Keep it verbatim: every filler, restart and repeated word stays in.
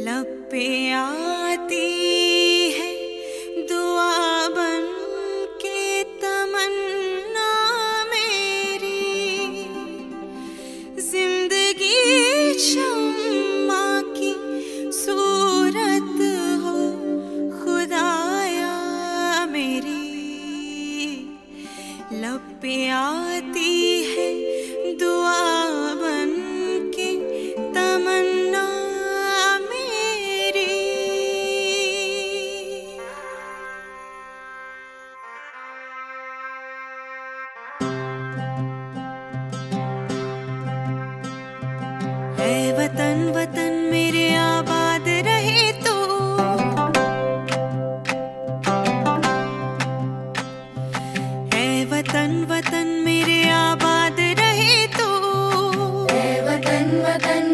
लब पे आती है दुआ बन के तमन्ना मेरी, जिंदगी शम्मा की सूरत हो खुदाया मेरी। लब पे आती है दुआ बन के तमन्ना मेरी। ऐ वतन वतन मेरे आबाद रहे तू, ऐ वतन वतन मेरे आबाद रहे तू, ऐ वतन वतन